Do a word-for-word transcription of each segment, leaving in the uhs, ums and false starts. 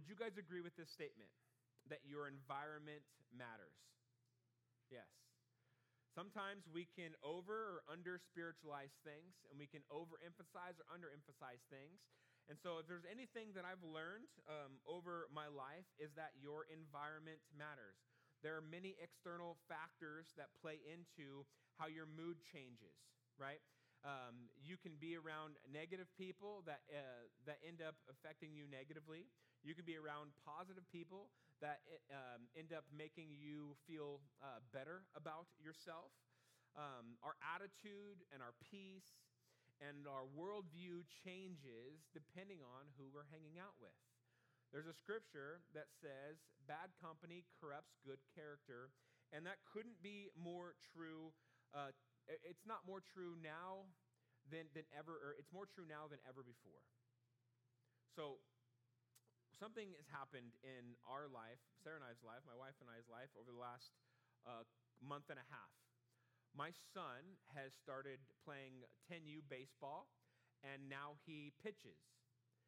would you guys agree with this statement, that your environment matters? Yes. Sometimes we can over or under spiritualize things, and we can overemphasize or underemphasize things. And so if there's anything that I've learned um, over my life is that your environment matters. There are many external factors that play into how your mood changes, right? Um, you can be around negative people that uh, that end up affecting you negatively. You can be around positive people that um, end up making you feel uh, better about yourself. Um, our attitude and our peace and our worldview changes depending on who we're hanging out with. There's a scripture that says, bad company corrupts good character, and that couldn't be more true. Uh, it's not more true now than, than ever, or it's more true now than ever before. So something has happened in our life, Sarah and I's life, my wife and I's life, over the last uh, month and a half. My son has started playing ten U baseball, and now he pitches.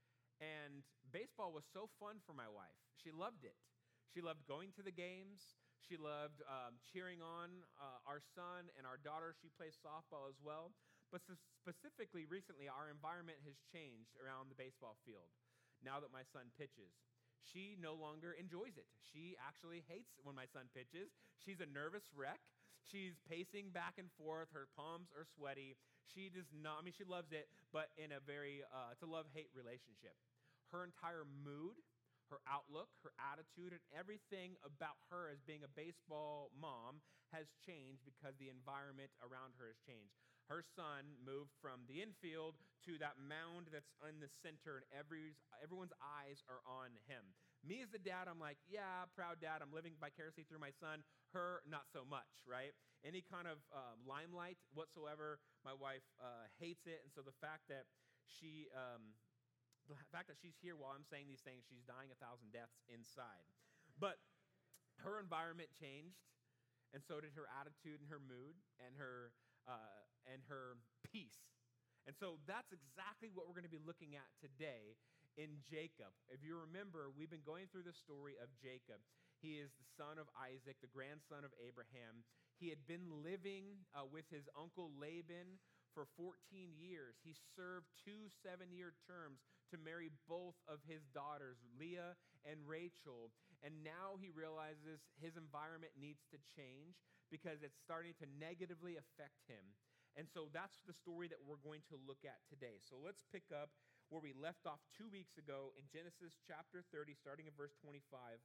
And baseball was so fun for my wife. She loved it. She loved going to the games. She loved um, cheering on uh, our son and our daughter. She plays softball as well. But specifically, recently, our environment has changed around the baseball field now that my son pitches. She no longer enjoys it. She actually hates when my son pitches. She's a nervous wreck. She's pacing back and forth. Her palms are sweaty. She does not, I mean, she loves it, but in a very, uh, it's a love-hate relationship. Her entire mood, her outlook, her attitude, and everything about her as being a baseball mom has changed because the environment around her has changed. Her son moved from the infield to that mound that's in the center, and every, everyone's eyes are on him. Me as the dad, I'm like, yeah, proud dad. I'm living vicariously through my son. Her, not so much, right? Any kind of um, limelight whatsoever, my wife uh, hates it. And so the fact that she... Um, The fact that she's here while I'm saying these things, she's dying a thousand deaths inside. But her environment changed, and so did her attitude and her mood and her uh, and her peace. And so that's exactly what we're going to be looking at today in Jacob. If you remember, we've been going through the story of Jacob. He is the son of Isaac, the grandson of Abraham. He had been living uh, with his uncle Laban for fourteen years. He served two seven-year terms to marry both of his daughters, Leah and Rachel. And now he realizes his environment needs to change because it's starting to negatively affect him. And so that's the story that we're going to look at today. So let's pick up where we left off two weeks ago in Genesis chapter thirty, starting in verse twenty-five.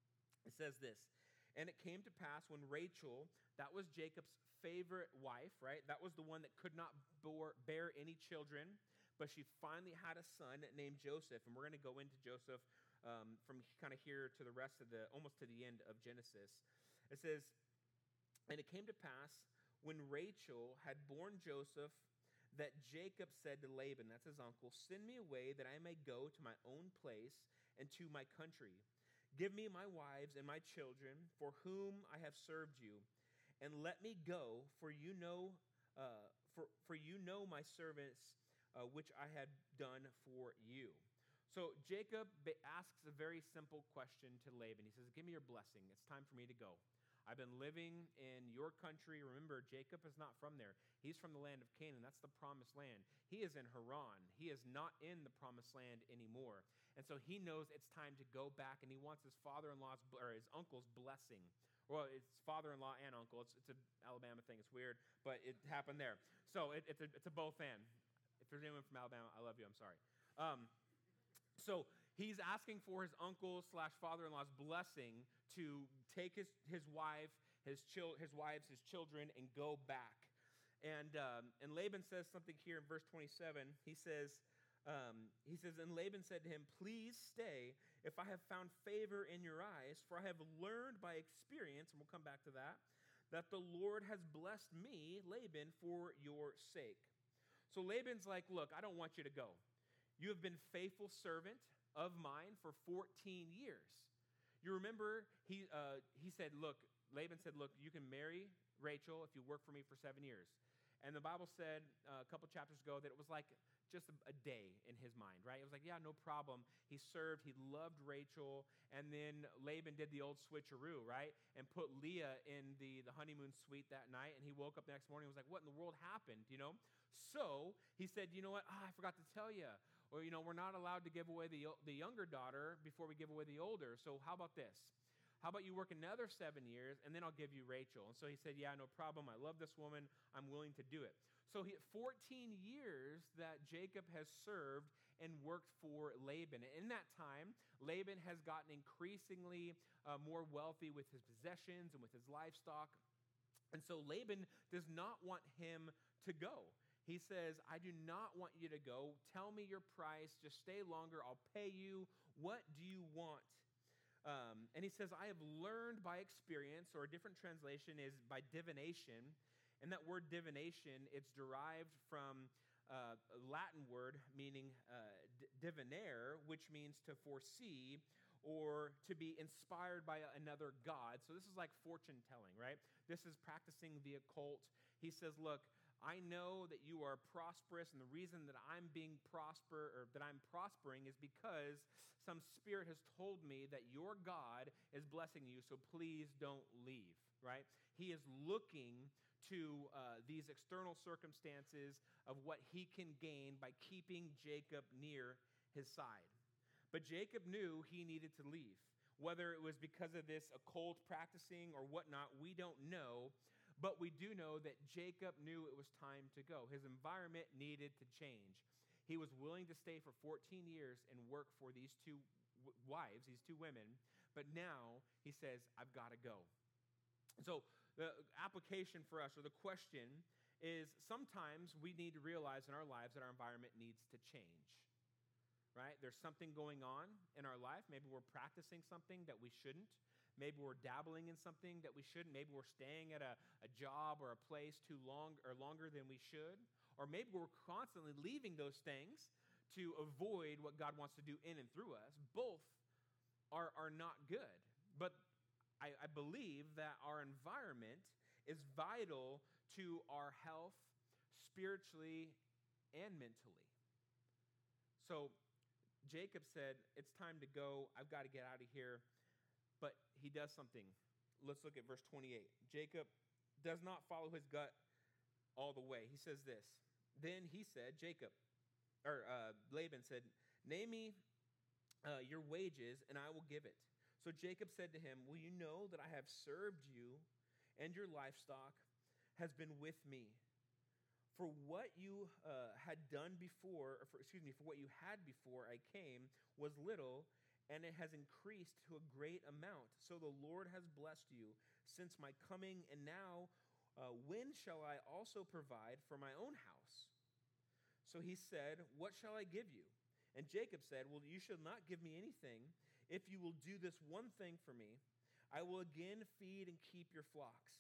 It says this, and it came to pass when Rachel, that was Jacob's favorite wife, right? That was the one that could not bore, bear any children, but she finally had a son named Joseph. And we're going to go into Joseph um, from kind of here to the rest of the, almost to the end of Genesis. It says, and it came to pass when Rachel had borne Joseph that Jacob said to Laban, that's his uncle, send me away that I may go to my own place and to my country. Give me my wives and my children, for whom I have served you, and let me go, for you know, uh, for for you know my servants, uh, which I had done for you. So Jacob asks a very simple question to Laban. He says, "Give me your blessing. It's time for me to go. I've been living in your country." Remember, Jacob is not from there. He's from the land of Canaan. That's the promised land. He is in Haran. He is not in the promised land anymore. And so he knows it's time to go back, and he wants his father-in-law's or his uncle's blessing. Well, it's father-in-law and uncle. It's, it's an Alabama thing. It's weird, but it happened there. So it, it's, a, it's a both and. If there's anyone from Alabama, I love you. I'm sorry. Um, So he's asking for his uncle slash father-in-law's blessing to take his, his wife, his chil- his wives, his children, and go back. And um, and Laban says something here in verse twenty-seven. He says, um, he says, and Laban said to him, please stay if I have found favor in your eyes, for I have learned by experience, and we'll come back to that, that the Lord has blessed me, Laban, for your sake. So Laban's like, look, I don't want you to go. You have been faithful servant of mine for fourteen years. You remember, he uh, he said, look, Laban said, look, you can marry Rachel if you work for me for seven years. And the Bible said uh, a couple chapters ago that it was like just a, a day in his mind, right? It was like, yeah, no problem. He served, he loved Rachel, and then Laban did the old switcheroo, right? And put Leah in the, the honeymoon suite that night, and he woke up the next morning and was like, what in the world happened, you know? So he said, you know what, ah, I forgot to tell you. Or, you know, we're not allowed to give away the, the younger daughter before we give away the older, so how about this? How about you work another seven years, and then I'll give you Rachel? And so he said, yeah, no problem. I love this woman. I'm willing to do it. So he, fourteen years that Jacob has served and worked for Laban. And in that time, Laban has gotten increasingly uh, more wealthy with his possessions and with his livestock. And so Laban does not want him to go. He says, I do not want you to go. Tell me your price. Just stay longer. I'll pay you. What do you want? Um, and he says, I have learned by experience, or a different translation is by divination. And that word divination, it's derived from uh, a Latin word meaning uh, d- divinare, which means to foresee or to be inspired by another god. So this is like fortune telling, right? This is practicing the occult. He says, look, I know that you are prosperous, and the reason that I'm being prosper or that I'm prospering is because some spirit has told me that your God is blessing you, so please don't leave, right? He is looking to uh, these external circumstances of what he can gain by keeping Jacob near his side. But Jacob knew he needed to leave. Whether it was because of this occult practicing or whatnot, we don't know. But we do know that Jacob knew it was time to go. His environment needed to change. He was willing to stay for fourteen years and work for these two w- wives, these two women. But now he says, I've got to go. So the application for us, or the question is, sometimes we need to realize in our lives that our environment needs to change. Right? There's something going on in our life. Maybe we're practicing something that we shouldn't. Maybe we're dabbling in something that we shouldn't. Maybe we're staying at a, a job or a place too long or longer than we should. Or maybe we're constantly leaving those things to avoid what God wants to do in and through us. Both are, are not good. But I, I believe that our environment is vital to our health spiritually and mentally. So Jacob said, it's time to go. I've got to get out of here. But he does something. Let's look at verse twenty-eight. Jacob does not follow his gut all the way. He says this. Then he said, Jacob, or uh, Laban said, name me uh, your wages, and I will give it. So Jacob said to him, will you know that I have served you, and your livestock has been with me? For what you uh, had done before, or for, excuse me, for what you had before I came was little, and it has increased to a great amount. So the Lord has blessed you since my coming, and now uh, when shall I also provide for my own house? So he said, what shall I give you? And Jacob said, well, you shall not give me anything. If you will do this one thing for me, I will again feed and keep your flocks.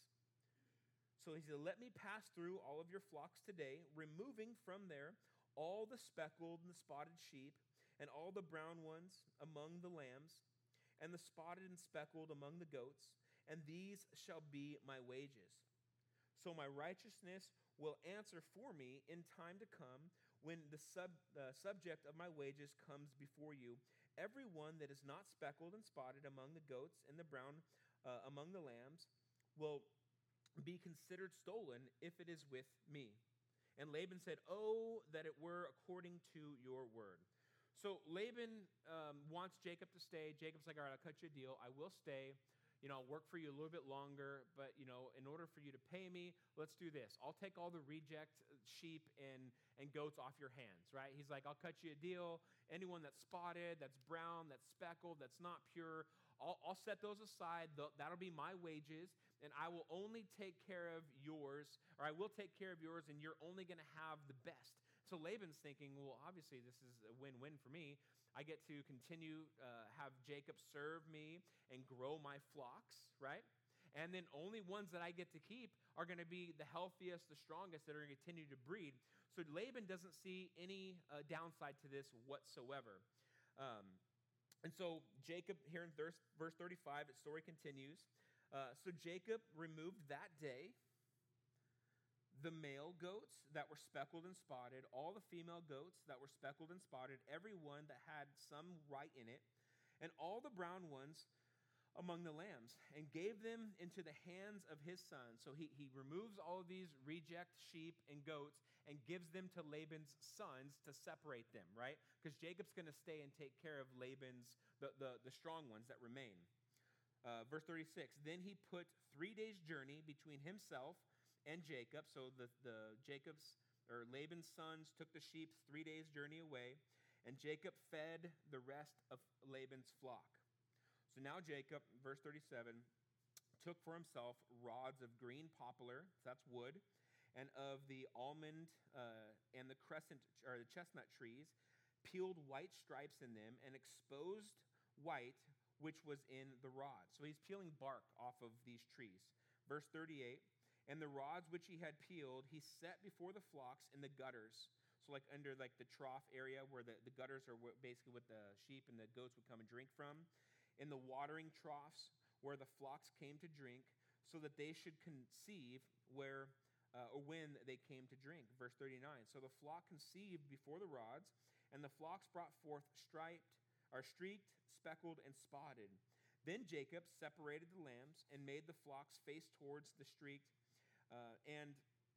So he said, let me pass through all of your flocks today, removing from there all the speckled and the spotted sheep, and all the brown ones among the lambs, and the spotted and speckled among the goats, and these shall be my wages. So my righteousness will answer for me in time to come, when the sub, uh, subject of my wages comes before you. Every one that is not speckled and spotted among the goats and the brown uh, among the lambs will be considered stolen if it is with me. And Laban said, oh, that it were according to your word. So Laban um, wants Jacob to stay. Jacob's like, all right, I'll cut you a deal. I will stay. You know, I'll work for you a little bit longer. But, you know, in order for you to pay me, let's do this. I'll take all the reject sheep and, and goats off your hands, right? He's like, I'll cut you a deal. Anyone that's spotted, that's brown, that's speckled, that's not pure, I'll, I'll set those aside. That'll be my wages. And I will only take care of yours, or I will take care of yours, and you're only going to have the best. So Laban's thinking, well, obviously this is a win-win for me. I get to continue, uh, have Jacob serve me and grow my flocks, right? And then only ones that I get to keep are going to be the healthiest, the strongest, that are going to continue to breed. So Laban doesn't see any uh, downside to this whatsoever. Um, and so Jacob, here in verse, verse thirty-five, its story continues. Uh, so Jacob removed that day the male goats that were speckled and spotted, all the female goats that were speckled and spotted, every one that had some white in it, and all the brown ones among the lambs, and gave them into the hands of his son. So he, he removes all of these reject sheep and goats and gives them to Laban's sons to separate them, right? Because Jacob's going to stay and take care of Laban's, the, the, the strong ones that remain. Uh, verse thirty-six, then he put three days' journey between himself and Jacob. So the, the Jacob's or Laban's sons took the sheep three days' journey away, and Jacob fed the rest of Laban's flock. So now Jacob, verse thirty-seven, took for himself rods of green poplar, that's wood, and of the almond uh, and the crescent or the chestnut trees, peeled white stripes in them, and exposed white, which was in the rods. So he's peeling bark off of these trees. Verse thirty-eight, and the rods which he had peeled, he set before the flocks in the gutters. So like under like the trough area where the, the gutters are basically what the sheep and the goats would come and drink from. In the watering troughs where the flocks came to drink, so that they should conceive where uh, or when they came to drink. Verse thirty-nine, so the flock conceived before the rods, and the flocks brought forth striped, or streaked, speckled, and spotted. Then Jacob separated the lambs and made the flocks face towards the streaked, uh, and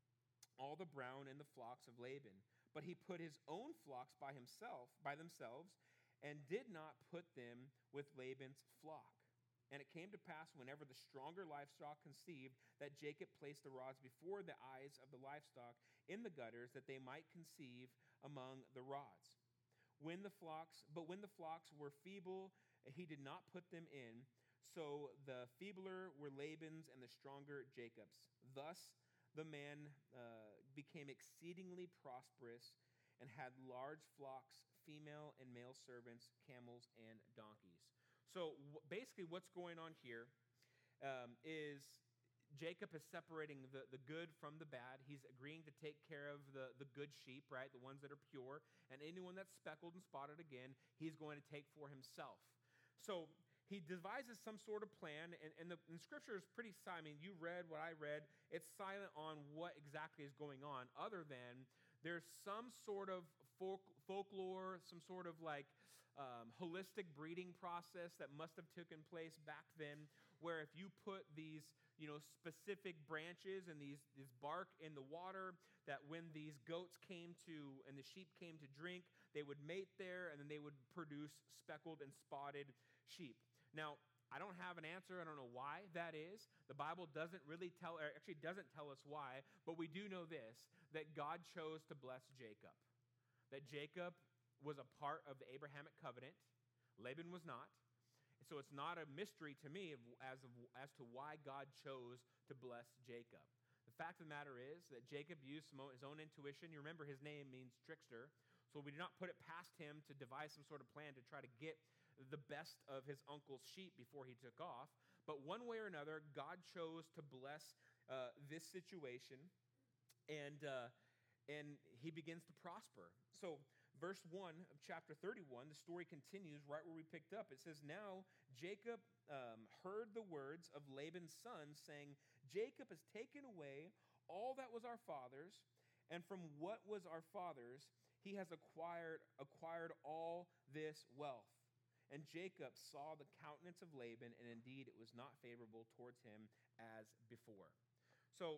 all the brown in the flocks of Laban. But he put his own flocks by himself, by themselves, and did not put them with Laban's flock. And it came to pass whenever the stronger livestock conceived that Jacob placed the rods before the eyes of the livestock in the gutters, that they might conceive among the rods. When the flocks, but when the flocks were feeble, he did not put them in. So the feebler were Laban's and the stronger Jacob's. Thus the man uh, became exceedingly prosperous and had large flocks, female and male servants, camels, and donkeys. So w- basically what's going on here um, is Jacob is separating the, the good from the bad. He's agreeing to take care of the, the good sheep, right, the ones that are pure, and anyone that's speckled and spotted again, he's going to take for himself. So he devises some sort of plan, and, and, the, and the scripture is pretty silent. I mean, you read what I read. It's silent on what exactly is going on, other than there's some sort of folk, folklore, some sort of like um, holistic breeding process that must have taken place back then, where if you put these, you know, specific branches and these this bark in the water, that when these goats came to and the sheep came to drink, they would mate there, and then they would produce speckled and spotted sheep. Now, I don't have an answer. I don't know why that is. The Bible doesn't really tell, or actually doesn't tell us why, but we do know this, that God chose to bless Jacob. That Jacob was a part of the Abrahamic covenant. Laban was not. So it's not a mystery to me as, of, as to why God chose to bless Jacob. The fact of the matter is that Jacob used some, his own intuition. You remember his name means trickster. So we do not put it past him to devise some sort of plan to try to get the best of his uncle's sheep before he took off. But one way or another, God chose to bless uh, this situation, and uh, and he begins to prosper. So verse one of chapter thirty-one, the story continues right where we picked up. It says, now Jacob um, heard the words of Laban's sons, saying, Jacob has taken away all that was our father's, and from what was our father's, he has acquired acquired all this wealth. And Jacob saw the countenance of Laban, and indeed it was not favorable towards him as before. So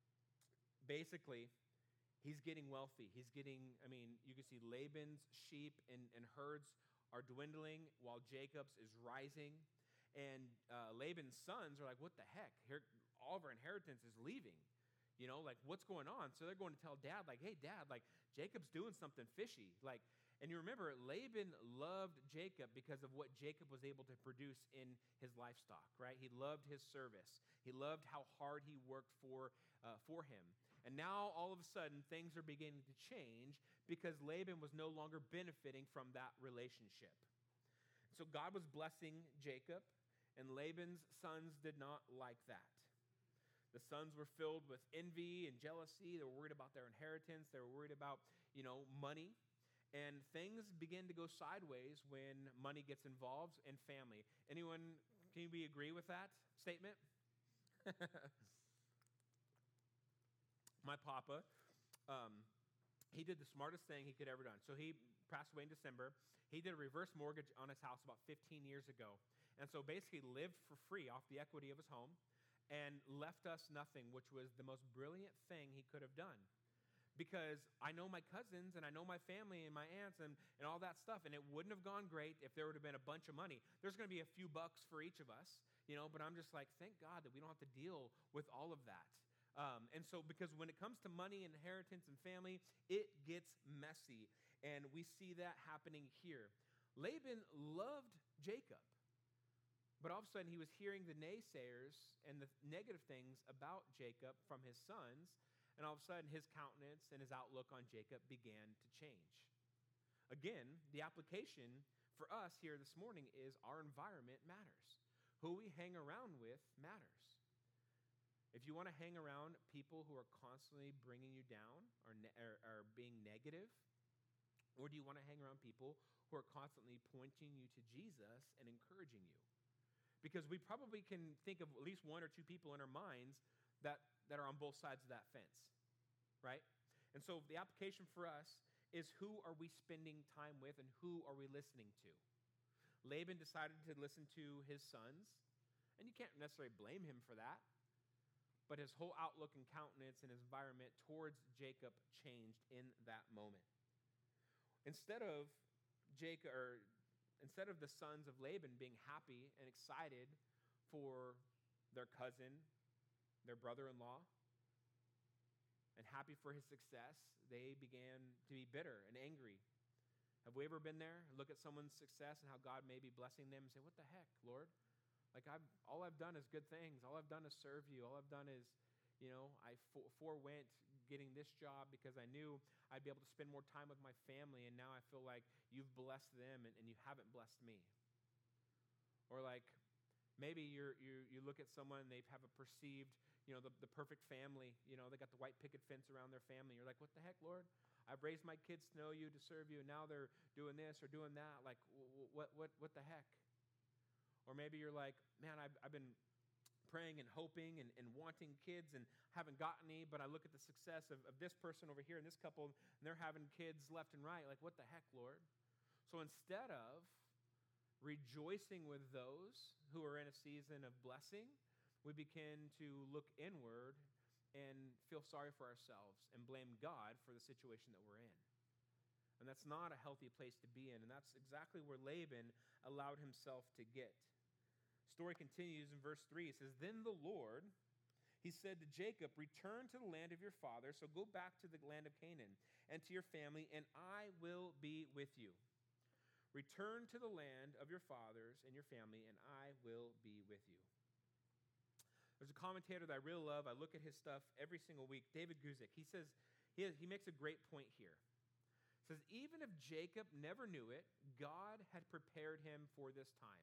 basically, he's getting wealthy. He's getting, I mean, you can see Laban's sheep and, and herds are dwindling while Jacob's is rising. And uh, Laban's sons are like, what the heck? Here, all of our inheritance is leaving. You know, like, what's going on? So they're going to tell dad, like, hey, dad, like, Jacob's doing something fishy. Like, and you remember, Laban loved Jacob because of what Jacob was able to produce in his livestock, right? He loved his service. He loved how hard he worked for, uh, for him. And now, all of a sudden, things are beginning to change because Laban was no longer benefiting from that relationship. So God was blessing Jacob, and Laban's sons did not like that. The sons were filled with envy and jealousy. They were worried about their inheritance. They were worried about, you know, money. And things begin to go sideways when money gets involved in family. Anyone, can we agree with that statement? my papa, um, he did the smartest thing he could ever done. So he passed away in December. He did a reverse mortgage on his house about fifteen years ago. And so basically lived for free off the equity of his home and left us nothing, which was the most brilliant thing he could have done. Because I know my cousins and I know my family and my aunts and, and all that stuff, and it wouldn't have gone great if there would have been a bunch of money. There's going to be a few bucks for each of us, you know, but I'm just like, thank God that we don't have to deal with all of that. Um, and so, because when it comes to money, inheritance, and family, it gets messy. And we see that happening here. Laban loved Jacob, but all of a sudden he was hearing the naysayers and the negative things about Jacob from his sons. And all of a sudden, his countenance and his outlook on Jacob began to change. Again, the application for us here this morning is our environment matters. Who we hang around with matters. If you want to hang around people who are constantly bringing you down or, ne- or, or being negative, or do you want to hang around people who are constantly pointing you to Jesus and encouraging you? Because we probably can think of at least one or two people in our minds that, that are on both sides of that fence, right? And so the application for us is, who are we spending time with and who are we listening to? Laban decided to listen to his sons, and you can't necessarily blame him for that, but his whole outlook and countenance and his environment towards Jacob changed in that moment. Instead of Jacob, or instead of the sons of Laban being happy and excited for their cousin, their brother-in-law, and happy for his success, they began to be bitter and angry. Have we ever been there? Look at someone's success and how God may be blessing them and say, what the heck, Lord? Like, I've, all I've done is good things. All I've done is serve you. All I've done is, you know, I for, forewent getting this job because I knew I'd be able to spend more time with my family, and now I feel like you've blessed them and, and you haven't blessed me. Or like, maybe you're, you you look at someone and they have a perceived, you know, the, the perfect family. You know, they got the white picket fence around their family. You're like, what the heck, Lord? I've raised my kids to know you, to serve you, and now they're doing this or doing that. Like, what what what the heck? Or maybe you're like, man, I've, I've been praying and hoping and, and wanting kids and haven't gotten any, but I look at the success of, of this person over here and this couple, and they're having kids left and right. Like, what the heck, Lord? So instead of rejoicing with those who are in a season of blessing, we begin to look inward and feel sorry for ourselves and blame God for the situation that we're in. And that's not a healthy place to be in, and that's exactly where Laban allowed himself to get. Story continues in verse three. It says, then the Lord, he said to Jacob, return to the land of your father, so go back to the land of Canaan and to your family, and I will be with you. Return to the land of your fathers and your family, and I will be with you. There's a commentator that I really love. I look at his stuff every single week, David Guzik. He says, he, has, he makes a great point here. He says, even if Jacob never knew it, God had prepared him for this time.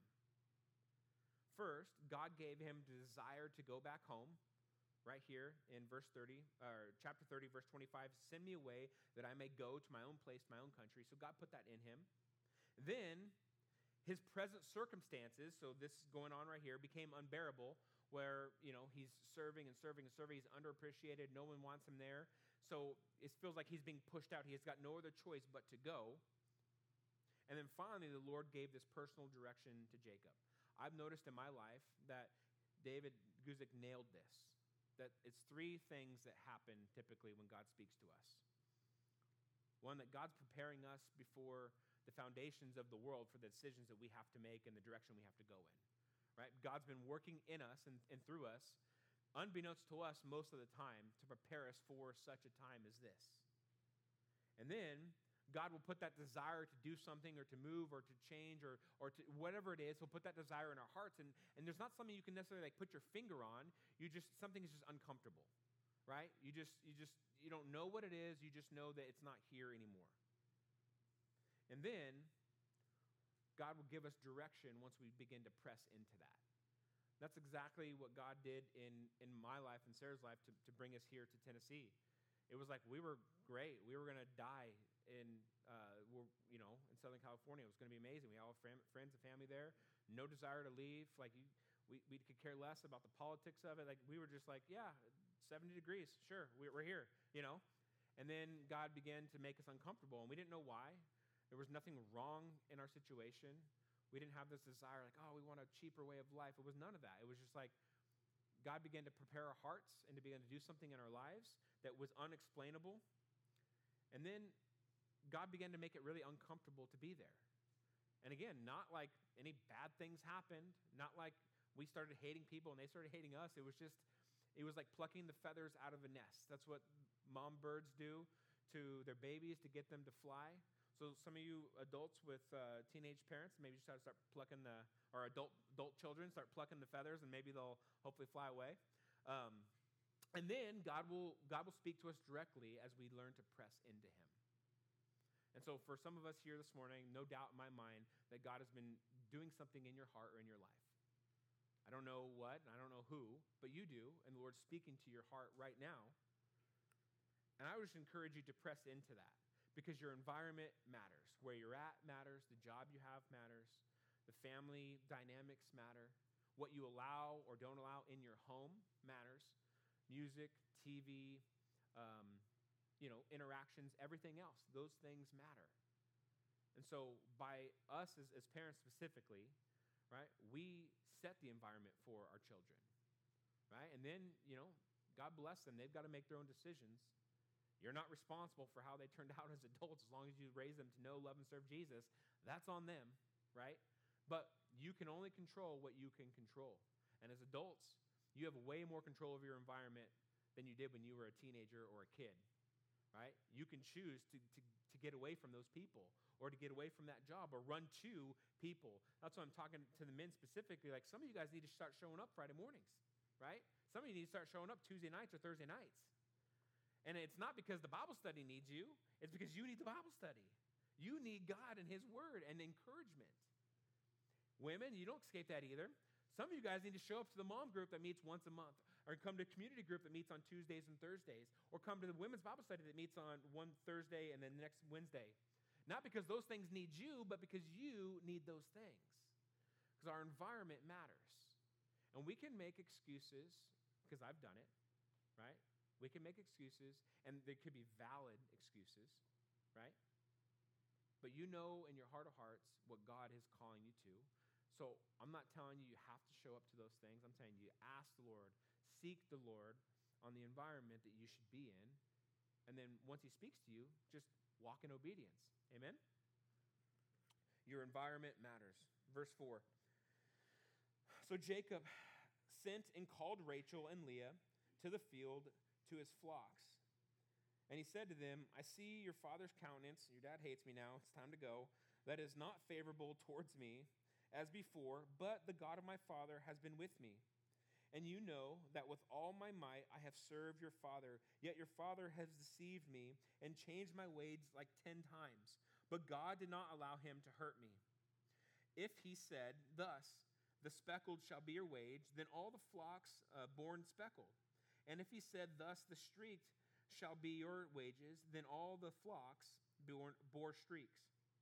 First, God gave him the desire to go back home, right here in verse thirty, or chapter thirty, verse twenty-five. Send me away that I may go to my own place, my own country. So God put that in him. Then his present circumstances, so this is going on right here, became unbearable, where, you know, he's serving and serving and serving. He's underappreciated. No one wants him there. So it feels like he's being pushed out. He has got no other choice but to go. And then finally, the Lord gave this personal direction to Jacob. I've noticed in my life that David Guzik nailed this, that it's three things that happen typically when God speaks to us. One, that God's preparing us before the foundations of the world for the decisions that we have to make and the direction we have to go in, right? God's been working in us and, and through us, unbeknownst to us most of the time, to prepare us for such a time as this. And then God will put that desire to do something or to move or to change or or to whatever it is. He'll put that desire in our hearts, and, and there's not something you can necessarily like put your finger on. You just, something is just uncomfortable, right? You just, you just, you don't know what it is. You just know that it's not here anymore. And then God will give us direction once we begin to press into that. That's exactly what God did in, in my life and Sarah's life to, to bring us here to Tennessee. It was like we were great. We were going to die in, uh, we're, you know, in Southern California. It was going to be amazing. We all have fam- friends and family there. No desire to leave. Like you, we, we could care less about the politics of it. Like we were just like, yeah, seventy degrees, sure, we- we're here, you know. And then God began to make us uncomfortable, and we didn't know why. There was nothing wrong in our situation. We didn't have this desire like, oh, we want a cheaper way of life. It was none of that. It was just like God began to prepare our hearts and to begin to do something in our lives that was unexplainable. And then God began to make it really uncomfortable to be there. And again, not like any bad things happened, not like we started hating people and they started hating us. It was just, it was like plucking the feathers out of a nest. That's what mom birds do to their babies to get them to fly. So some of you adults with uh, teenage parents, maybe just try to start plucking the, or adult adult children, start plucking the feathers, and maybe they'll hopefully fly away. Um, and then God will God will speak to us directly as we learn to press into Him. And so for some of us here this morning, no doubt in my mind that God has been doing something in your heart or in your life. I don't know what, and I don't know who, but you do, and the Lord's speaking to your heart right now. And I would just encourage you to press into that. Because your environment matters. Where you're at matters. The job you have matters. The family dynamics matter. What you allow or don't allow in your home matters. Music, T V, um, you know, interactions, everything else. Those things matter. And so by us as, as parents specifically, right, we set the environment for our children. Right? And then, you know, God bless them. They've got to make their own decisions. You're not responsible for how they turned out as adults as long as you raise them to know, love, and serve Jesus. That's on them, right? But you can only control what you can control. And as adults, you have way more control over your environment than you did when you were a teenager or a kid, right? You can choose to, to, to get away from those people or to get away from that job or run to people. That's why I'm talking to the men specifically. Like, some of you guys need to start showing up Friday mornings, right? Some of you need to start showing up Tuesday nights or Thursday nights. And it's not because the Bible study needs you. It's because you need the Bible study. You need God and His Word and encouragement. Women, you don't escape that either. Some of you guys need to show up to the mom group that meets once a month, or come to a community group that meets on Tuesdays and Thursdays, or come to the women's Bible study that meets on one Thursday and then the next Wednesday. Not because those things need you, but because you need those things. Because our environment matters. And we can make excuses, because I've done it, right? We can make excuses, and they could be valid excuses, right? But you know in your heart of hearts what God is calling you to. So I'm not telling you you have to show up to those things. I'm telling you, ask the Lord, seek the Lord on the environment that you should be in. And then once He speaks to you, just walk in obedience. Amen? Your environment matters. Verse four. So Jacob sent and called Rachel and Leah to the field to his flocks. And he said to them, I see your father's countenance. Your dad hates me now. It's time to go. That is not favorable towards me as before, but the God of my father has been with me. And you know that with all my might I have served your father. Yet your father has deceived me and changed my ways like ten times. But God did not allow him to hurt me. If he said, thus, the speckled shall be your wage, then all the flocks uh, born speckled. And if he said, thus the streaked shall be your wages, then all the flocks born, bore streaks.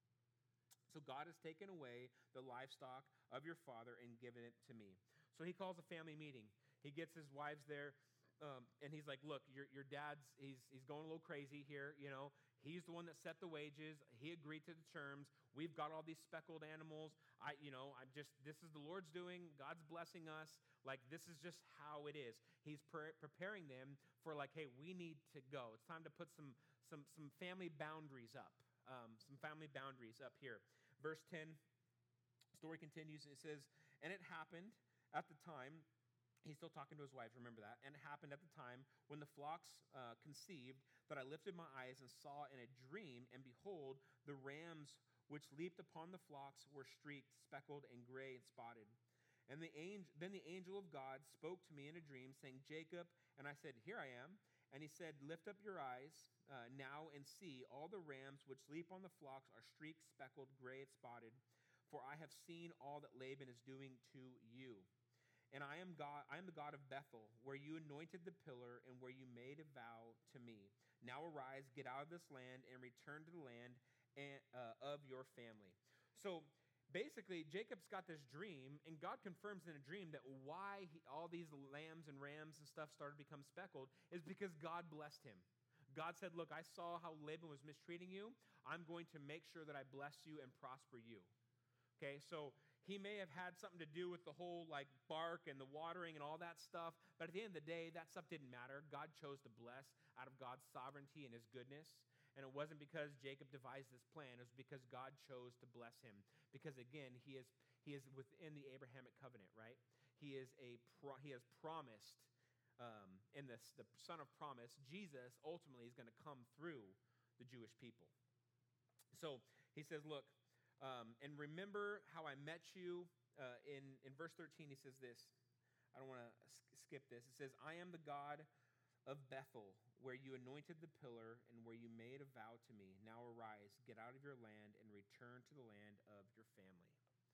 So God has taken away the livestock of your father and given it to me. So he calls a family meeting. He gets his wives there, um, and he's like, look, your, your dad's, he's, he's going a little crazy here, you know. He's the one that set the wages. He agreed to the terms. We've got all these speckled animals. I, you know, I'm just, this is the Lord's doing. God's blessing us. Like, this is just how it is. He's pre- preparing them for like, hey, we need to go. It's time to put some, some, some family boundaries up. Um, some family boundaries up here. Verse ten, story continues, and it says, and it happened at the time, he's still talking to his wife, remember that. And it happened at the time when the flocks uh, conceived that I lifted my eyes and saw in a dream, and behold, the rams which leaped upon the flocks were streaked, speckled, and gray and spotted. And the angel, then the angel of God spoke to me in a dream, saying, Jacob, and I said, here I am. And he said, lift up your eyes uh, now and see, all the rams which leap on the flocks are streaked, speckled, gray, and spotted. For I have seen all that Laban is doing to you. And I am God, I am the God of Bethel, where you anointed the pillar and where you made a vow to me. Now arise, get out of this land, and return to the land and, uh, of your family. So basically, Jacob's got this dream, and God confirms in a dream that why he, all these lambs and rams and stuff started to become speckled is because God blessed him. God said, look, I saw how Laban was mistreating you. I'm going to make sure that I bless you and prosper you. Okay, so he may have had something to do with the whole like bark and the watering and all that stuff, but at the end of the day, that stuff didn't matter. God chose to bless out of God's sovereignty and his goodness, and it wasn't because Jacob devised this plan. It was because God chose to bless him, because again, he is he is within the Abrahamic covenant, right? He is a pro, he has promised um, in this the son of promise. Jesus ultimately is going to come through the Jewish people. So he says, look. Um, and remember how I met you. Uh, in, in verse thirteen, he says this. I don't want to skip this. It says, I am the God of Bethel, where you anointed the pillar and where you made a vow to me. Now arise, get out of your land, and return to the land of your family.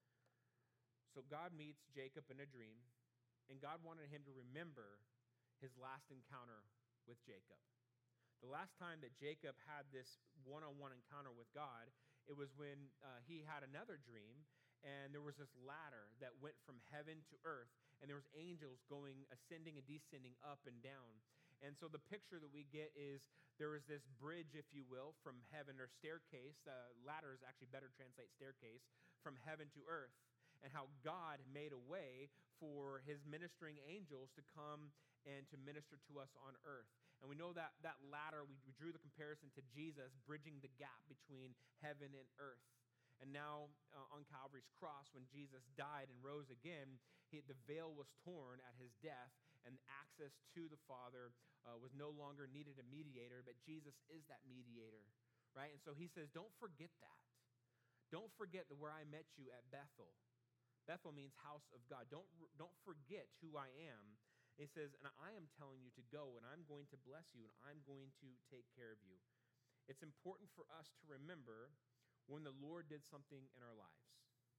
So God meets Jacob in a dream, and God wanted him to remember his last encounter with Jacob. The last time that Jacob had this one-on-one encounter with God, it was when uh, he had another dream, and there was this ladder that went from heaven to earth, and there was angels going, ascending and descending up and down. And so the picture that we get is there was this bridge, if you will, from heaven, or staircase. Uh, ladder is actually better translate staircase, from heaven to earth, and how God made a way for his ministering angels to come and to minister to us on earth. And we know that that ladder, we, we drew the comparison to Jesus bridging the gap between heaven and earth. And now uh, on Calvary's cross, when Jesus died and rose again, he, the veil was torn at his death, and access to the Father uh, was no longer needed a mediator, but Jesus is that mediator, right? And so he says, don't forget that. Don't forget where I met you at Bethel. Bethel means house of God. Don't, don't forget who I am. He says, and I am telling you to go, and I'm going to bless you, and I'm going to take care of you. It's important for us to remember when the Lord did something in our lives.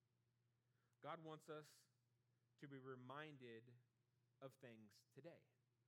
God wants us to be reminded of things today.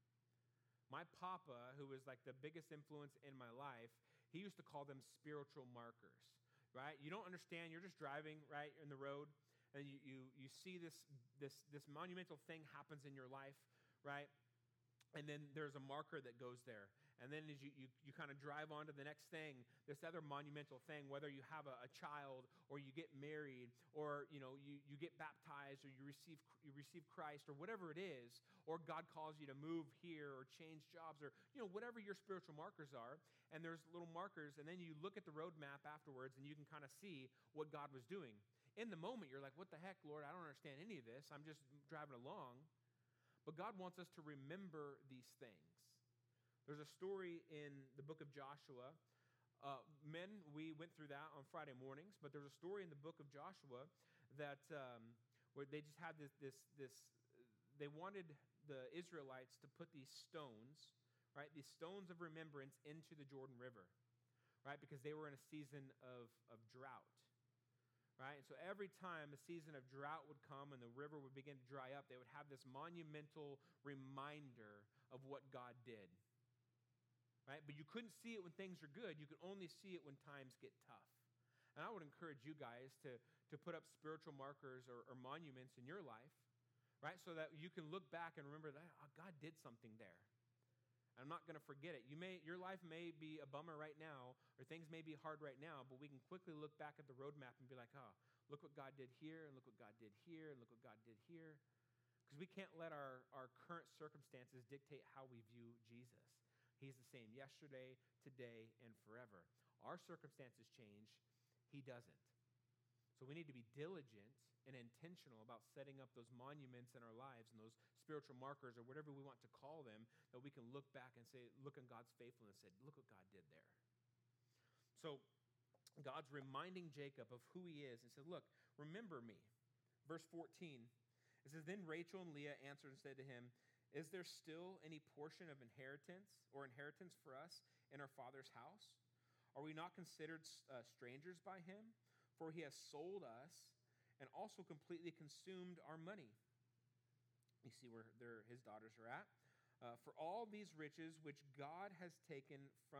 My papa, who was like the biggest influence in my life, he used to call them spiritual markers, right? You don't understand. You're just driving, right, in the road, and you you, you see this, this, this monumental thing happens in your life, right? And then there's a marker that goes there. And then as you, you, you kind of drive on to the next thing, this other monumental thing, whether you have a, a child or you get married or you know you, you get baptized or you receive you receive Christ or whatever it is, or God calls you to move here or change jobs or you know whatever your spiritual markers are, and there's little markers, and then you look at the roadmap afterwards and you can kind of see what God was doing. In the moment, you're like, what the heck, Lord? I don't understand any of this. I'm just driving along. But God wants us to remember these things. There's a story in the book of Joshua. Uh, men, we went through that on Friday mornings, but there's a story in the book of Joshua that um, where they just had this, this, this, they wanted the Israelites to put these stones, right, these stones of remembrance into the Jordan River, right, because they were in a season of, of drought. Right? And so every time a season of drought would come and the river would begin to dry up, they would have this monumental reminder of what God did. Right? But you couldn't see it when things are good. You could only see it when times get tough. And I would encourage you guys to, to put up spiritual markers or, or monuments in your life, right? So that you can look back and remember that oh, God did something there. I'm not going to forget it. You may, your life may be a bummer right now, or things may be hard right now, but we can quickly look back at the roadmap and be like, oh, look what God did here, and look what God did here, and look what God did here. Because we can't let our, our current circumstances dictate how we view Jesus. He's the same yesterday, today, and forever. Our circumstances change. He doesn't. So we need to be diligent and intentional about setting up those monuments in our lives and those spiritual markers or whatever we want to call them, that we can look back and say, look on God's faithfulness and say, look what God did there. So God's reminding Jacob of who he is and said, look, remember me. Verse fourteen, it says, then Rachel and Leah answered and said to him, is there still any portion of inheritance or inheritance for us in our father's house? Are we not considered uh, strangers by him? For he has sold us and also completely consumed our money. You see where his daughters are at. Uh, for all these riches which God has taken from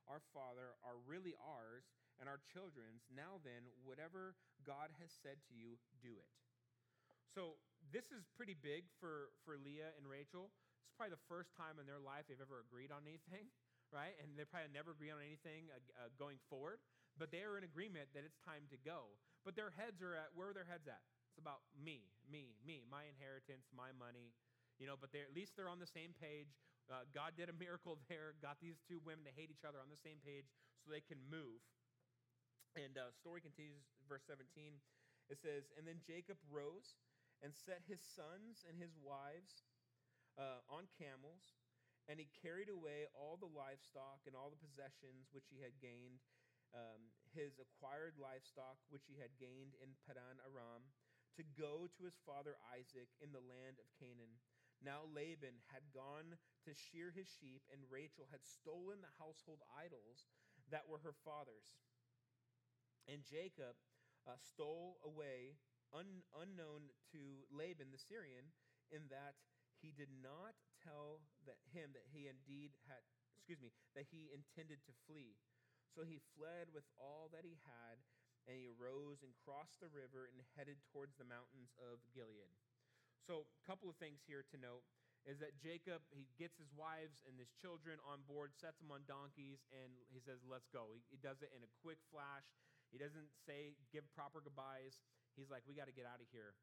our father are really ours and our children's. Now then, whatever God has said to you, do it. So this is pretty big for, for Leah and Rachel. It's probably the first time in their life they've ever agreed on anything, right? And they probably never agree on anything uh, uh, going forward. But they are in agreement that it's time to go. But their heads are at, where are their heads at? It's about me, me, me, my inheritance, my money. You know, but they're, at least they're on the same page. Uh, God did a miracle there, got these two women to hate each other on the same page so they can move. And uh, story continues, verse seventeen. It says, and then Jacob rose and set his sons and his wives uh, on camels, and he carried away all the livestock and all the possessions which he had gained, um, his acquired livestock which he had gained in Padan Aram, to go to his father Isaac in the land of Canaan. Now Laban had gone to shear his sheep, and Rachel had stolen the household idols that were her father's. And Jacob uh, stole away un- unknown to Laban the Syrian, in that he did not tell that him that he indeed had, excuse me, that he intended to flee. So he fled with all that he had, and he arose and crossed the river and headed towards the mountains of Gilead. So a couple of things here to note is that Jacob, he gets his wives and his children on board, sets them on donkeys, and he says, let's go. He, he does it in a quick flash. He doesn't say, give proper goodbyes. He's like, we got to get out of here.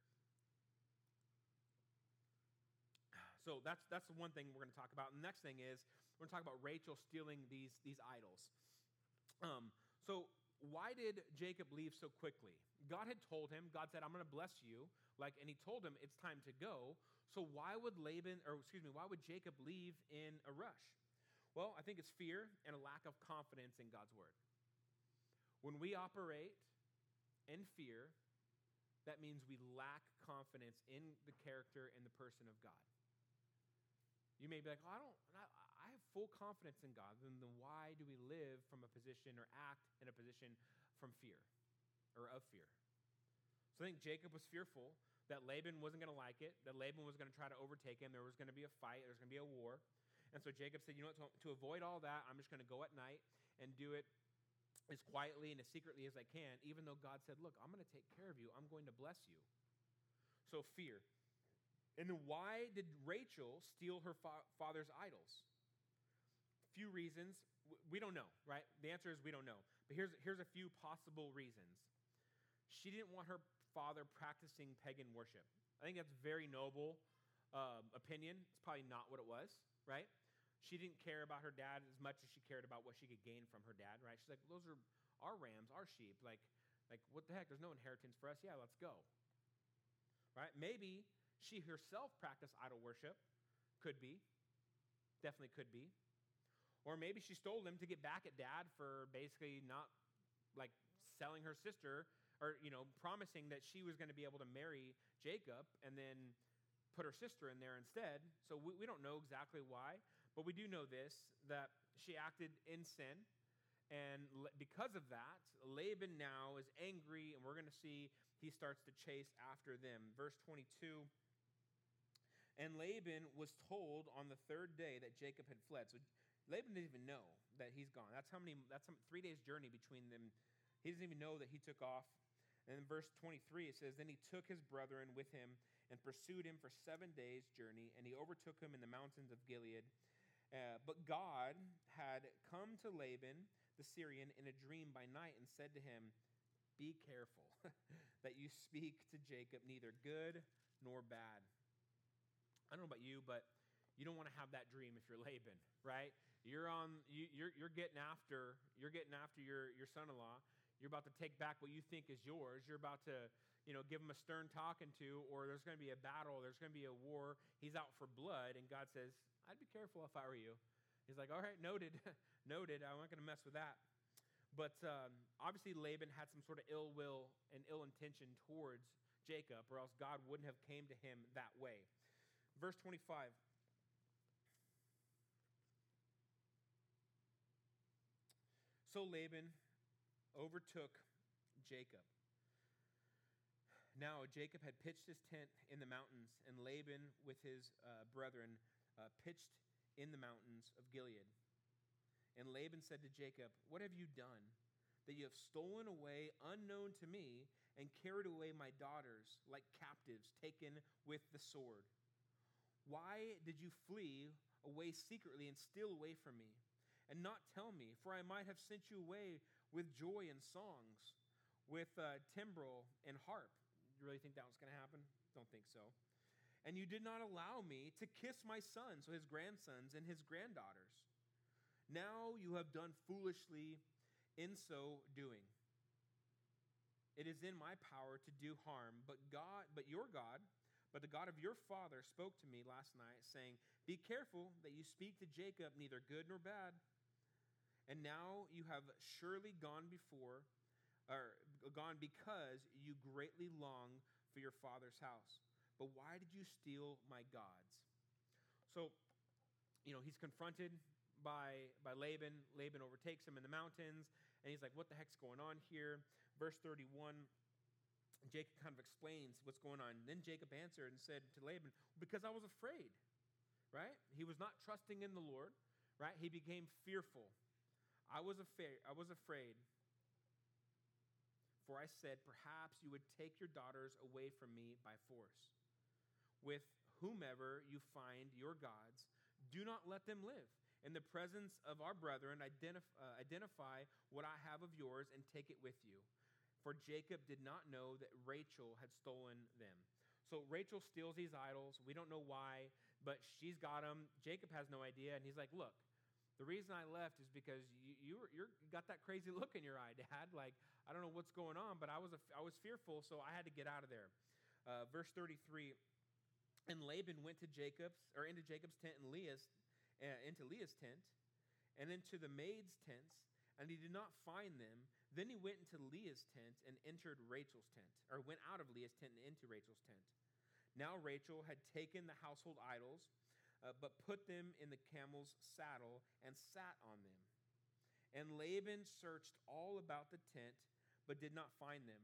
So that's that's the one thing we're going to talk about. And the next thing is, we're going to talk about Rachel stealing these, these idols. Um, so why did Jacob leave so quickly? God had told him, God said, I'm going to bless you. Like, and he told him it's time to go. So why would Laban, or excuse me, why would Jacob leave in a rush? Well, I think it's fear and a lack of confidence in God's word. When we operate in fear, that means we lack confidence in the character and the person of God. You may be like, oh, I don't, I have full confidence in God. Then why do we live from a position or act in a position from fear or of fear? So I think Jacob was fearful that Laban wasn't going to like it, that Laban was going to try to overtake him. There was going to be a fight. There was going to be a war. And so Jacob said, you know what, to, to avoid all that, I'm just going to go at night and do it as quietly and as secretly as I can, even though God said, look, I'm going to take care of you. I'm going to bless you. So fear. And then why did Rachel steal her fa- father's idols? Few reasons. We don't know, right? The answer is we don't know. But here's, here's a few possible reasons. She didn't want her father practicing pagan worship. I think that's a very noble uh, opinion. It's probably not what it was, right? She didn't care about her dad as much as she cared about what she could gain from her dad, right? She's like, those are our rams, our sheep. Like, like what the heck? There's no inheritance for us. Yeah, let's go. Right? Maybe she herself practiced idol worship. Could be. Definitely could be. Or maybe she stole them to get back at dad for basically not, like, selling her sister or, you know, promising that she was going to be able to marry Jacob and then put her sister in there instead. So we, we don't know exactly why. But we do know this, that she acted in sin, and because of that, Laban now is angry, and we're going to see he starts to chase after them. Verse twenty-two, and Laban was told on the third day that Jacob had fled. So Laban didn't even know that he's gone. That's how many, that's some three days journey between them. He doesn't even know that he took off. And in verse twenty-three, it says, then he took his brethren with him and pursued him for seven days' journey, and he overtook him in the mountains of Gilead. Uh, but God had come to Laban, the Syrian, in a dream by night and said to him, be careful that you speak to Jacob neither good nor bad. I don't know about you, but you don't want to have that dream if you're Laban, right? You're on. You, you're you're getting after. You're getting after your your son-in-law. You're about to take back what you think is yours. You're about to, you know, give him a stern talking to, or there's going to be a battle. There's going to be a war. He's out for blood, and God says, I'd be careful if I were you. He's like, all right, noted, noted. I'm not going to mess with that. But um, obviously Laban had some sort of ill will and ill intention towards Jacob, or else God wouldn't have came to him that way. Verse twenty-five. So Laban overtook Jacob. Now Jacob had pitched his tent in the mountains, and Laban with his uh, brethren uh, pitched in the mountains of Gilead. And Laban said to Jacob, "What have you done, that you have stolen away unknown to me and carried away my daughters like captives taken with the sword? Why did you flee away secretly and steal away from me, and not tell me? For I might have sent you away with joy and songs, with uh, timbrel and harp." You really think that was going to happen? Don't think so. "And you did not allow me to kiss my sons," so his grandsons and his granddaughters. "Now you have done foolishly in so doing. It is in my power to do harm, but God, but your God, but the God of your father spoke to me last night, saying, 'Be careful that you speak to Jacob neither good nor bad.' And now you have surely gone before, or gone because you greatly long for your father's house. But why did you steal my gods?" So, you know, he's confronted by, by Laban. Laban overtakes him in the mountains, and he's like, what the heck's going on here? Verse thirty-one, Jacob kind of explains what's going on. Then Jacob answered and said to Laban, "Because I was afraid," right? He was not trusting in the Lord, right? He became fearful. I was afraid, I was afraid, for I said, perhaps you would take your daughters away from me by force. With whomever you find your gods, do not let them live. In the presence of our brethren, identify, uh, identify what I have of yours and take it with you. For Jacob did not know that Rachel had stolen them. So Rachel steals these idols. We don't know why, but she's got them. Jacob has no idea, and he's like, look, the reason I left is because you, you, you're, you got that crazy look in your eye, Dad. Like, I don't know what's going on, but I was, a, I was fearful, so I had to get out of there. Uh, verse thirty-three, and Laban went to Jacob's, or into Jacob's tent and Leah's, uh, into Leah's tent, and into the maids' tents, and he did not find them. Then he went into Leah's tent and entered Rachel's tent, or went out of Leah's tent and into Rachel's tent. Now Rachel had taken the household idols, uh, but put them in the camel's saddle and sat on them. And Laban searched all about the tent, but did not find them.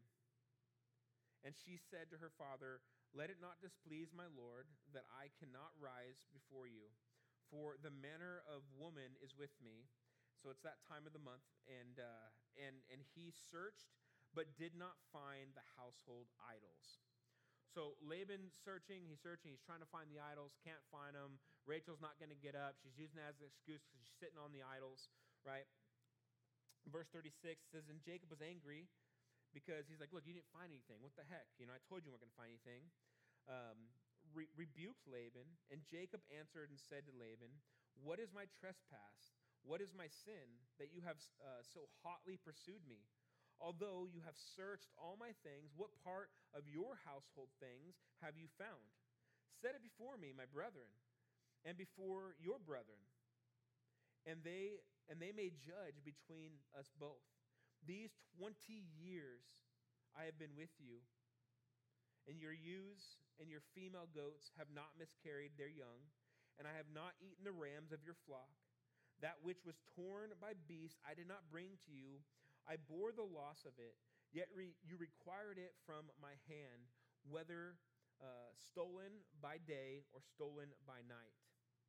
And she said to her father, "Let it not displease my lord, that I cannot rise before you, for the manner of woman is with me." So it's that time of the month, and uh, and and he searched, but did not find the household idols. So Laban's searching, he's searching, he's trying to find the idols, can't find them. Rachel's not going to get up. She's using that as an excuse because she's sitting on the idols, right? Verse thirty-six says, and Jacob was angry because he's like, look, you didn't find anything. What the heck? You know, I told you you weren't going to find anything. Um, re- rebuked Laban, and Jacob answered and said to Laban, "What is my trespass? What is my sin that you have uh, so hotly pursued me? Although you have searched all my things, what part of your household things have you found? Set it before me, my brethren, and before your brethren, and they and they may judge between us both. These twenty years I have been with you, and your ewes and your female goats have not miscarried their young, and I have not eaten the rams of your flock. That which was torn by beasts I did not bring to you. I bore the loss of it, yet re- you required it from my hand, whether uh, stolen by day or stolen by night.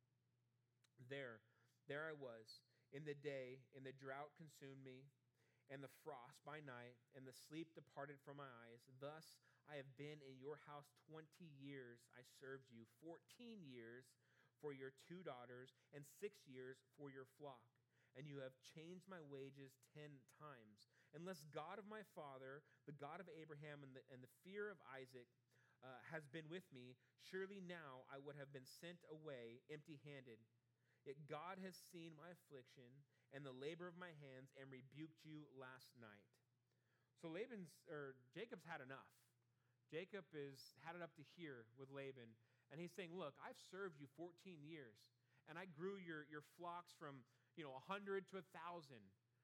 There, there I was in the day, and the drought consumed me, and the frost by night, and the sleep departed from my eyes. Thus I have been in your house twenty years. I served you fourteen years for your two daughters, and six years for your flock. And you have changed my wages ten times. Unless God of my father, the God of Abraham, and the, and the fear of Isaac uh, has been with me, surely now I would have been sent away empty-handed. Yet God has seen my affliction and the labor of my hands and rebuked you last night. So Laban's, or Jacob's had enough. Jacob is had it up to here with Laban. And he's saying, look, I've served you fourteen years, and I grew your, your flocks from, you know, one hundred to one thousand.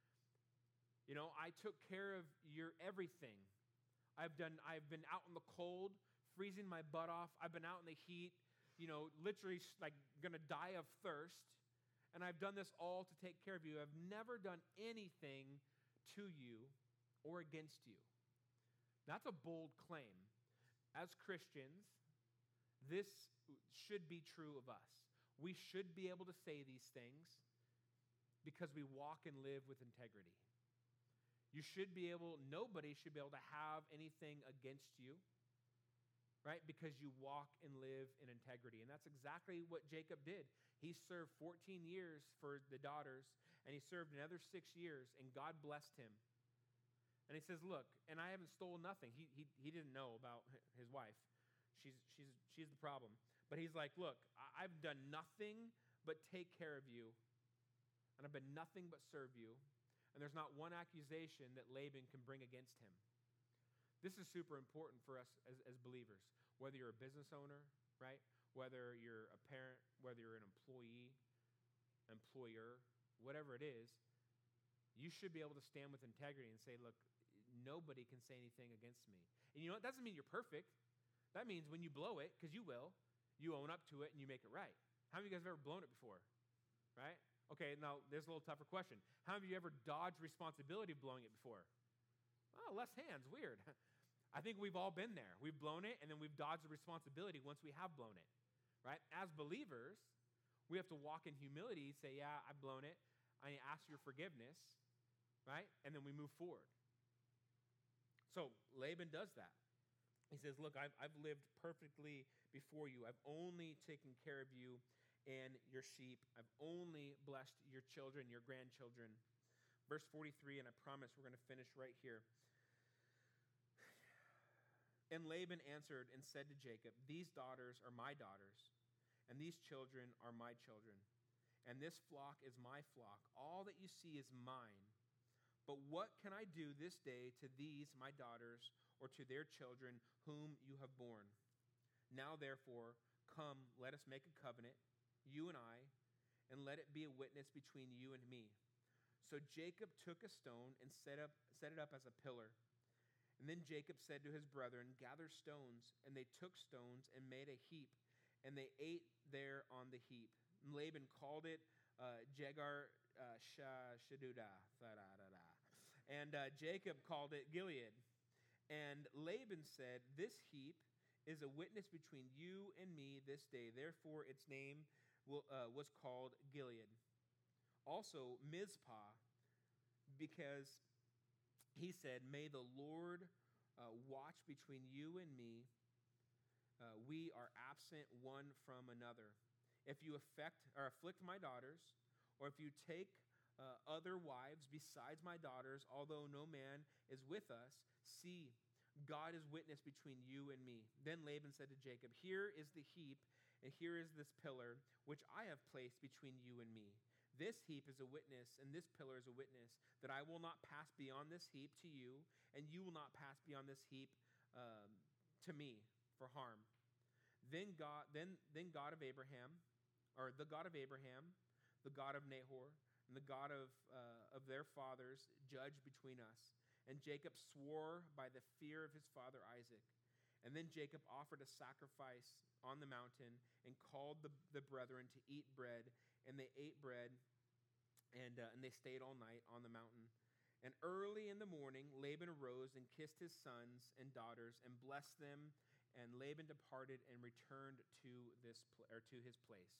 You know, I took care of your everything. I've done, I've been out in the cold, freezing my butt off. I've been out in the heat, you know, literally like going to die of thirst. And I've done this all to take care of you. I've never done anything to you or against you. That's a bold claim. As Christians, this should be true of us. We should be able to say these things because we walk and live with integrity. You should be able, nobody should be able to have anything against you, right? Because you walk and live in integrity. And that's exactly what Jacob did. He served fourteen years for the daughters, and he served another six years, and God blessed him. And he says, look, and I haven't stolen nothing. He, he, he didn't know about his wife. She's, she's, she's the problem. But he's like, look, I've done nothing but take care of you, and I've been nothing but serve you. And there's not one accusation that Laban can bring against him. This is super important for us as, as believers. Whether you're a business owner, right? Whether you're a parent, whether you're an employee, employer, whatever it is, you should be able to stand with integrity and say, look, nobody can say anything against me. And you know, it doesn't mean you're perfect. That means when you blow it, because you will, you own up to it and you make it right. How many of you guys have ever blown it before? Right? Okay, now there's a little tougher question. How many of you ever dodged responsibility of blowing it before? Oh, less hands, weird. I think we've all been there. We've blown it, and then we've dodged the responsibility once we have blown it, right? As believers, we have to walk in humility, say, yeah, I've blown it. I ask your forgiveness, right? And then we move forward. So Laban does that. He says, look, I've, I've lived perfectly before you. I've only taken care of you and your sheep. I've only blessed your children, your grandchildren. Verse forty-three, and I promise we're going to finish right here. And Laban answered and said to Jacob, these daughters are my daughters, and these children are my children, and this flock is my flock. All that you see is mine. But what can I do this day to these my daughters, or to their children whom you have borne? Now therefore, come, let us make a covenant, you and I, and let it be a witness between you and me. So Jacob took a stone and set up set it up as a pillar. And then Jacob said to his brethren, gather stones. And they took stones and made a heap, and they ate there on the heap. And Laban called it uh, Jegar uh, Shaduda. And uh, Jacob called it Gilead. And Laban said, this heap is a witness between you and me this day. Therefore its name will, uh, was called Gilead. Also Mizpah, because he said, may the Lord uh, watch between you and me. Uh, we are absent one from another. If you affect or afflict my daughters, or if you take uh, other wives besides my daughters, although no man is with us, see, God is witness between you and me. Then Laban said to Jacob, here is the heap, and here is this pillar, which I have placed between you and me. This heap is a witness, and this pillar is a witness, that I will not pass beyond this heap to you, and you will not pass beyond this heap um, to me for harm. Then God, then, then God of Abraham, or the God of Abraham, the God of Nahor, and the God of, uh, of their fathers, judge between us. And Jacob swore by the fear of his father Isaac. And then Jacob offered a sacrifice on the mountain and called the, the brethren to eat bread. And they ate bread, and, uh, and they stayed all night on the mountain. And early in the morning, Laban arose and kissed his sons and daughters and blessed them. And Laban departed and returned to this pl- or to his place.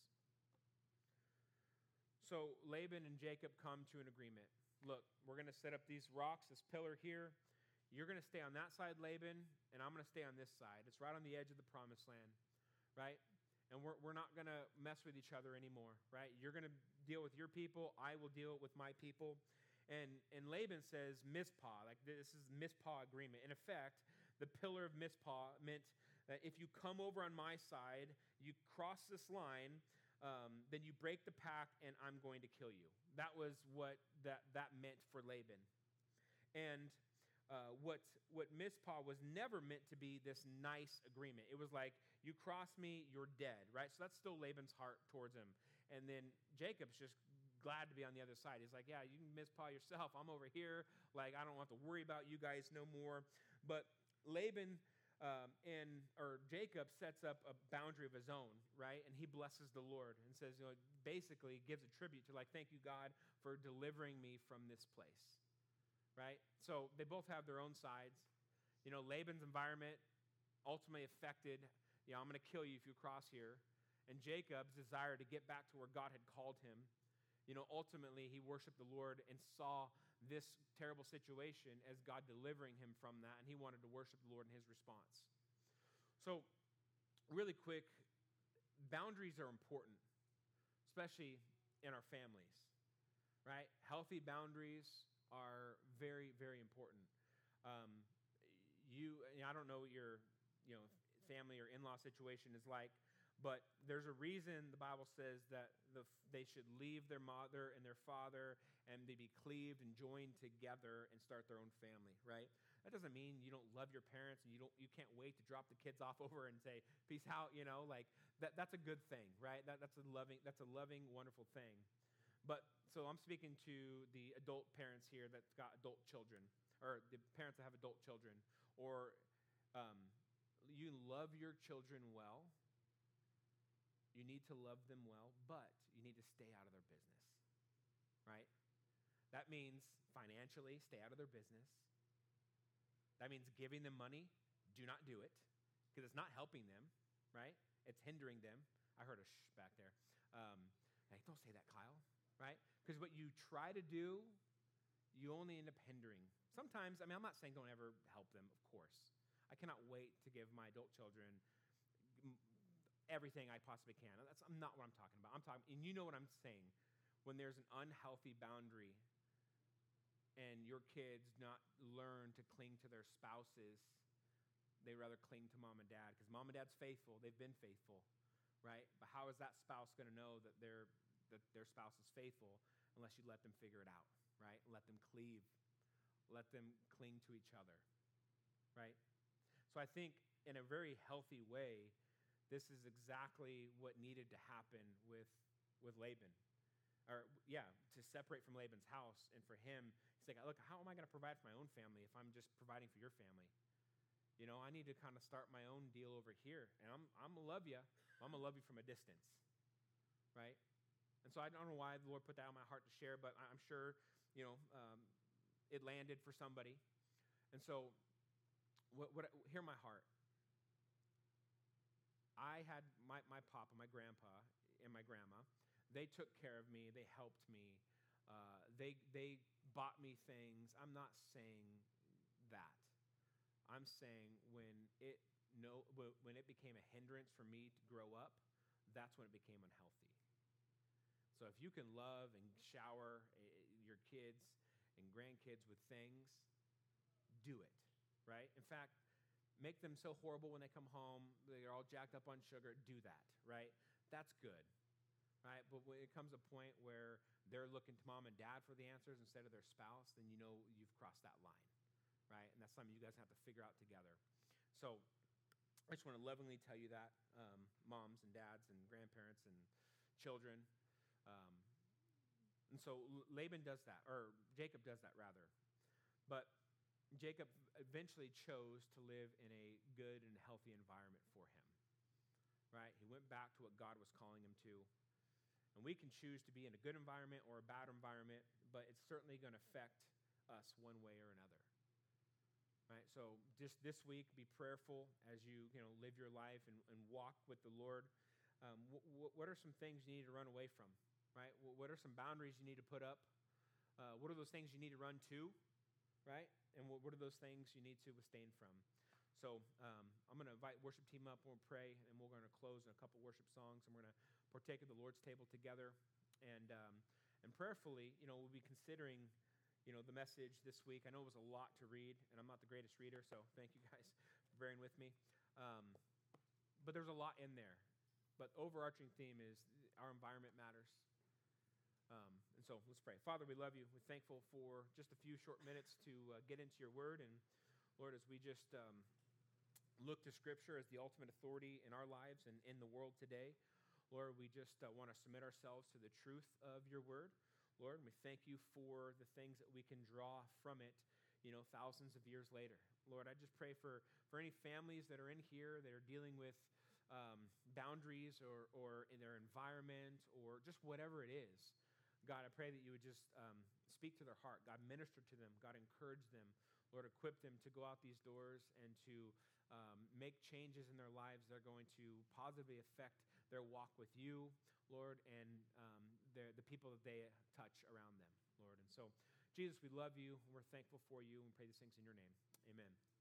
So Laban and Jacob come to an agreement. Look, we're going to set up these rocks, this pillar here. You're going to stay on that side, Laban, and I'm going to stay on this side. It's right on the edge of the promised land, right? And we're, we're not going to mess with each other anymore, right? You're going to deal with your people. I will deal with my people. And, and Laban says Mizpah, like this is Mizpah agreement. In effect, the pillar of Mizpah meant that if you come over on my side, you cross this line, um, then you break the pact and I'm going to kill you. That was what that, that meant for Laban. And Uh, what what Mizpah was never meant to be this nice agreement. It was like, you cross me, you're dead, right? So that's still Laban's heart towards him. And then Jacob's just glad to be on the other side. He's like, yeah, you can Mizpah yourself. I'm over here. Like, I don't have to worry about you guys no more. But Laban um, and or Jacob sets up a boundary of his own, right? And he blesses the Lord and says, you know, basically gives a tribute to like, thank you, God, for delivering me from this place. Right? So they both have their own sides. You know, Laban's environment ultimately affected, you know, I'm going to kill you if you cross here. And Jacob's desire to get back to where God had called him You know, ultimately, he worshiped the Lord and saw this terrible situation as God delivering him from that, and he wanted to worship the Lord in his response. So, really quick, boundaries are important, especially in our families, right? Healthy boundaries are very, very important. Um, you, I don't know what your, you know, family or in-law situation is like, but there's a reason the Bible says that the, they should leave their mother and their father and they be cleaved and joined together and start their own family, right? That doesn't mean you don't love your parents and you don't you can't wait to drop the kids off over and say peace out, you know, like that that's a good thing, right? That that's a loving that's a loving, wonderful thing. But so I'm speaking to the adult parents here that's got adult children, or the parents that have adult children, or um, you love your children well. You need to love them well, but you need to stay out of their business, right? That means financially, stay out of their business. That means giving them money. Do not do it, because it's not helping them, right? It's hindering them. I heard a shh back there. Um, hey, don't say that, Kyle, right? Because what you try to do, you only end up hindering. Sometimes, I mean, I'm not saying don't ever help them, of course. I cannot wait to give my adult children everything I possibly can. That's not what I'm talking about. I'm talking, and you know what I'm saying. When there's an unhealthy boundary and your kids not learn to cling to their spouses, they rather cling to mom and dad because mom and dad's faithful. They've been faithful, right? But how is that spouse going to know that their that their spouse is faithful unless you let them figure it out, right? Let them cleave. Let them cling to each other, right? So I think in a very healthy way, this is exactly what needed to happen with, with Laban. Or, yeah, to separate from Laban's house. And for him, he's like, look, how am I going to provide for my own family if I'm just providing for your family? You know, I need to kind of start my own deal over here. And I'm, I'm going to love you. I'm going to love you from a distance, right? And so I don't know why the Lord put that on my heart to share, but I'm sure, you know, um, it landed for somebody. And so what, what, hear my heart. I had my, my papa, my grandpa, and my grandma. They took care of me. They helped me. Uh, they they bought me things. I'm not saying that. I'm saying when it no when it became a hindrance for me to grow up, that's when it became unhealthy. So if you can love and shower your kids and grandkids with things, do it, right? In fact, make them so horrible when they come home, they're all jacked up on sugar, do that, right? That's good, right? But when it comes a point where they're looking to mom and dad for the answers instead of their spouse, then you know you've crossed that line, right? And that's something you guys have to figure out together. So I just want to lovingly tell you that, um, moms and dads and grandparents and children. Um, and so Laban does that, or Jacob does that rather. But Jacob eventually chose to live in a good and healthy environment for him, right? He went back to what God was calling him to. And we can choose to be in a good environment or a bad environment, but it's certainly going to affect us one way or another, right? So just this week, be prayerful as you, you know, live your life and, and walk with the Lord. Um, w- what are some things you need to run away from, right? W- what are some boundaries you need to put up? Uh, what are those things you need to run to, right? And what, what are those things you need to abstain from? So um, I'm going to invite worship team up. We'll pray, and we're going to close in a couple worship songs, and we're going to partake of the Lord's table together. And um, and prayerfully, you know, we'll be considering, you know, the message this week. I know it was a lot to read, and I'm not the greatest reader, so thank you guys for bearing with me. Um, but there's a lot in there. But overarching theme is our environment matters. Um, and so let's pray. Father, we love you. We're thankful for just a few short minutes to uh, get into your word. And Lord, as we just um, look to Scripture as the ultimate authority in our lives and in the world today, Lord, we just uh, want to submit ourselves to the truth of your word. Lord, and we thank you for the things that we can draw from it, you know, thousands of years later. Lord, I just pray for, for any families that are in here that are dealing with um, boundaries or, or in their environment or just whatever it is. God, I pray that you would just um, speak to their heart. God, minister to them. God, encourage them. Lord, equip them to go out these doors and to um, make changes in their lives that are going to positively affect their walk with you. Lord, and um, the, the people that they touch around them, Lord. And so, Jesus, we love you. We're thankful for you. And we pray these things in your name. Amen.